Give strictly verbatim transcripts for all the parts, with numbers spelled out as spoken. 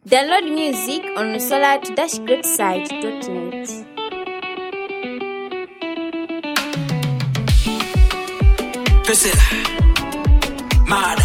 Download music on solar dash great site dot net. Priscilla, Mada.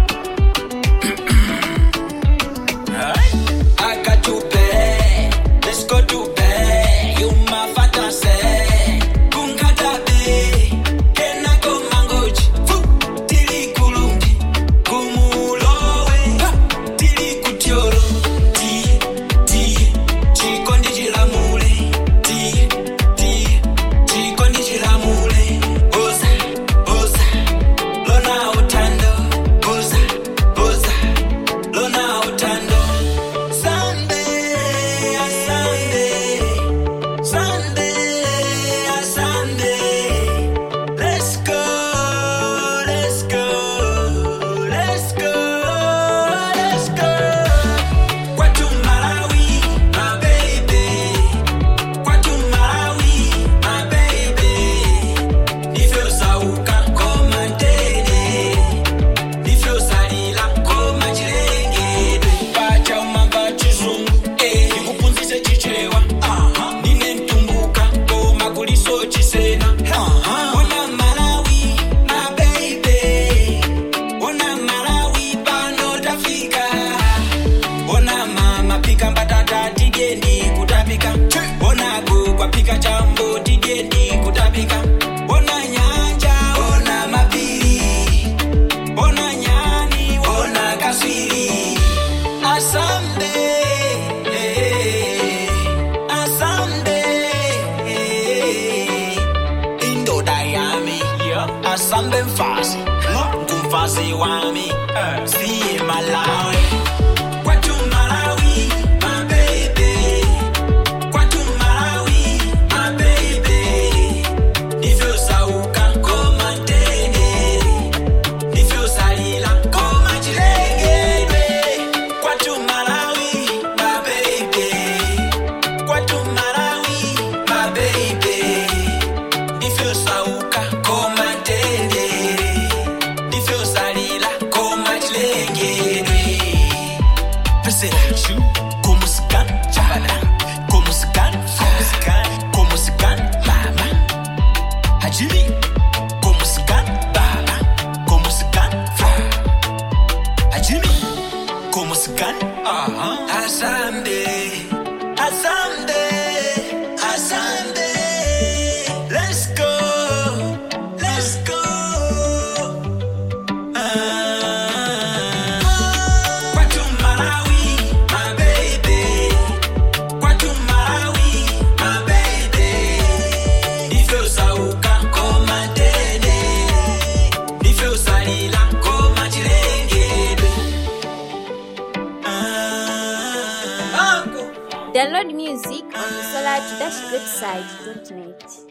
I got to pay. Let's go to bed. You my fantasy. Kunkata be. Kena ko mangoji. Fu. Tili kulungi. Kumulowe. Ha. Tili kutioro. Ti. Ti. Chikondi chilamule. Ti. Ti. Chikondi chilamule. Oza. Oza. Lona utando. Oza. Oza. Lona utando. Sunday, a Sunday, Sunday, a Sunday. Let's go, let's go, let's go, let's go. Kwatu Malawi, my baby. Kwatu Malawi, my baby. Nifyo sauka koma ndede. Nifyo salila koma chilengedwe. Pacha umamba chizungu, eh. Nikupunzise chichewa, aha. Nine ntumbuka, koma kuliso chisena, aha. Ona Malawi, my baby. Ona Malawi, pano tafika. Ona mama pika mbatata tigendi kutapika. Ona gugwa pika chambo tigendi kutapika. Ona nyanja, ona mapiri. Ona nyani, ona kasiri. Asambe, asambe, Indo Dayami, asambe mfasi, kumfasi wami, siye Malawi. Kwatu Malawi, my baby. Kwatu Malawi, my baby. Nifyo sauka koma ndede. Nifyo salila koma chilengedwe. Kwatu Malawi, my baby. Kwatu Malawi, my baby. Nifyo sauka koma ndede. Nifyo salila koma chilengedwe. Priscilla, como se can, chabala, como se can, como se can, mama. Hajiri, como se can, baba, como se can, Hajiri, como se can, aha. Asande, asande, asande. Let's go, let's go. Kwatu Malawi, my baby. Kwatu Malawi, my baby. Nifyo sauka koma ndede. Nifyo salila koma chilengedwe. Ah. Download music on solar dash great site dot net.